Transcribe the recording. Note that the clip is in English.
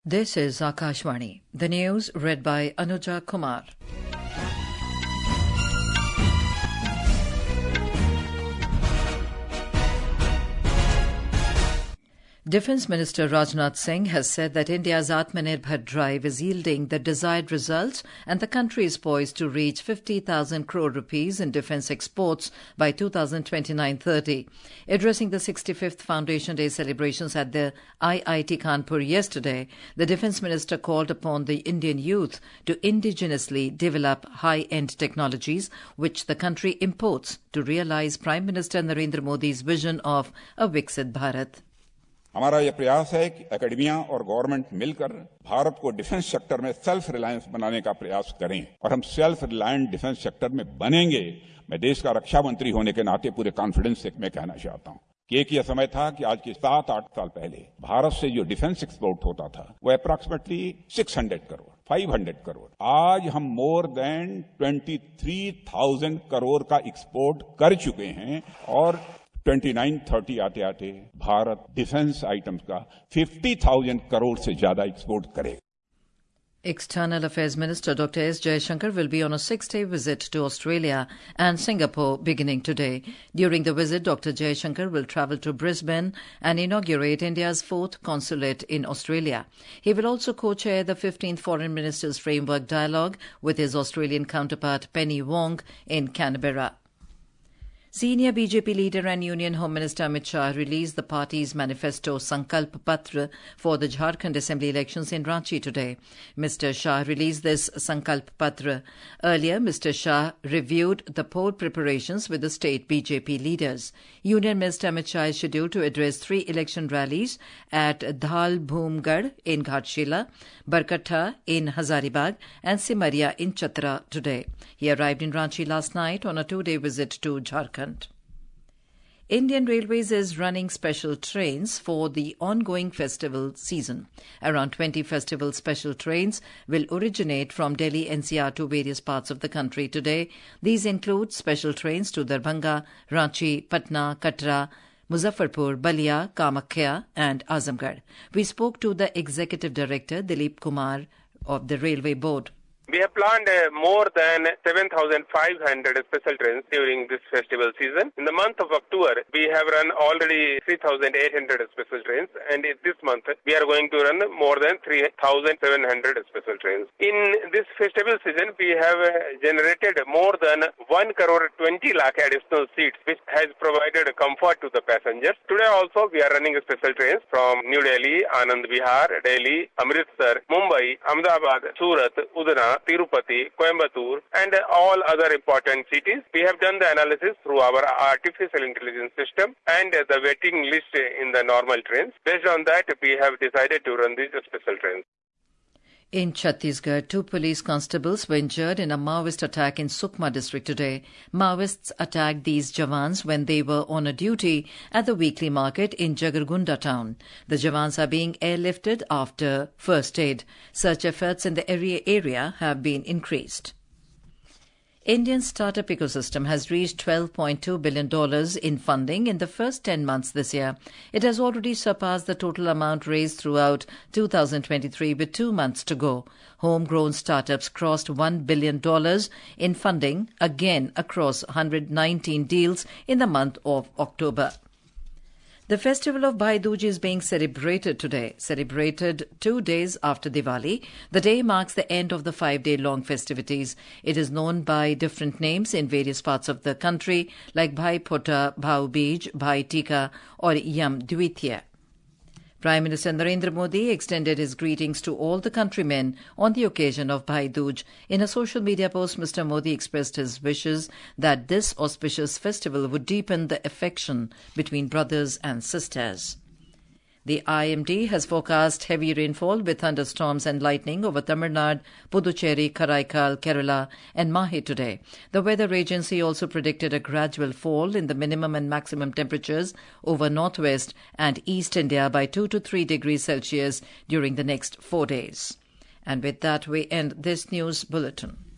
This is Akashvani. The news read by Anuja Kumar. Defence Minister Rajnath Singh has said that India's Atmanirbhar drive is yielding the desired results and the country is poised to reach 50,000 crore rupees in defence exports by 2029-30. Addressing the 65th Foundation Day celebrations at the IIT Kanpur yesterday, the Defence Minister called upon the Indian youth to indigenously develop high-end technologies which the country imports to realise Prime Minister Narendra Modi's vision of a Viksit Bharat. हमारा यह प्रयास है कि academia और government मिलकर भारत को defence sector में self reliance बनाने का प्रयास करें और हम सेल्फ रिलायंट डिफेंस सेक्टर में बनेंगे। मैं देश का रक्षा मंत्री होने के नाते पूरे कॉन्फिडेंस से मैं कहना चाहता हूं कि एक यह समय था कि आज के 7-8 साल पहले भारत से जो डिफेंस एक्सपोर्ट होता था वो अप्रॉक्सिमेटली 600 करोड़ 500 करोड़। आज हम मोर देन 23,000 करोड़ का एक्सपोर्ट कर चुके हैं और 29-30 आते आते भारत डिफेंस आइटम्स का 50,000 करोड़ से ज्यादा एक्सपोर्ट करेगा। External Affairs Minister Dr. S. Jaishankar will be on a 6-day visit to Australia and Singapore beginning today. During the visit, Dr. Jaishankar will travel to Brisbane and inaugurate India's 4th consulate in Australia. He will also co-chair the 15th Foreign Ministers Framework Dialogue with his Australian counterpart Penny Wong in Canberra. Senior BJP leader and Union Home Minister Amit Shah released the party's manifesto Sankalp Patra for the Jharkhand Assembly elections in Ranchi today. Mr. Shah released this Sankalp Patra. Earlier, Mr. Shah reviewed the poll preparations with the state BJP leaders. Union Minister Amit Shah is scheduled to address 3 election rallies at Dhalbhumgarh in Ghatshila, Barkatha in Hazaribagh and Simaria in Chatra today. He arrived in Ranchi last night on a 2-day visit to Jharkhand. Indian Railways is running special trains for the ongoing festival season. Around 20 festival special trains will originate from Delhi NCR to various parts of the country today. These include special trains to Darbhanga, Ranchi, Patna, Katra, Muzaffarpur, Balia, Kamakhya and Azamgarh. We spoke to the Executive Director Dilip Kumar of the Railway Board. We have planned more than 7,500 special trains during this festival season. In the month of October, we have run already 3,800 special trains, and in this month, we are going to run more than 3,700 special trains. In this festival season, we have generated more than 1 crore 20 lakh additional seats, which has provided comfort to the passengers. Today also, we are running special trains from New Delhi, Anand Vihar, Delhi, Amritsar, Mumbai, Ahmedabad, Surat, Udana, Tirupati, Coimbatore and all other important cities. We have done the analysis through our artificial intelligence system and the waiting list in the normal trains. Based on that, we have decided to run these special trains. In Chhattisgarh, 2 police constables were injured in a Maoist attack in Sukma district today. Maoists attacked these Jawans when they were on a duty at the weekly market in Jagargunda town. The Jawans are being airlifted after first aid. Search efforts in the area have been increased. Indian startup ecosystem has reached $12.2 billion in funding in the first 10 months this year. It has already surpassed the total amount raised throughout 2023 with 2 months to go. Homegrown startups crossed $1 billion in funding, again across 119 deals in the month of October. The festival of Bhai Dooj is being celebrated today, celebrated 2 days after Diwali. The day marks the end of the 5-day-long festivities. It is known by different names in various parts of the country, like Bhai Phota, Bhau Beej, Bhai Tika, or Yam Dwitiya. Prime Minister Narendra Modi extended his greetings to all the countrymen on the occasion of Bhai Dooj. In a social media post, Mr. Modi expressed his wishes that this auspicious festival would deepen the affection between brothers and sisters. The IMD has forecast heavy rainfall with thunderstorms and lightning over Tamil Nadu, Puducherry, Karaikal, Kerala and Mahe today. The weather agency also predicted a gradual fall in the minimum and maximum temperatures over northwest and east India by 2 to 3 degrees Celsius during the next 4 days. And with that, we end this news bulletin.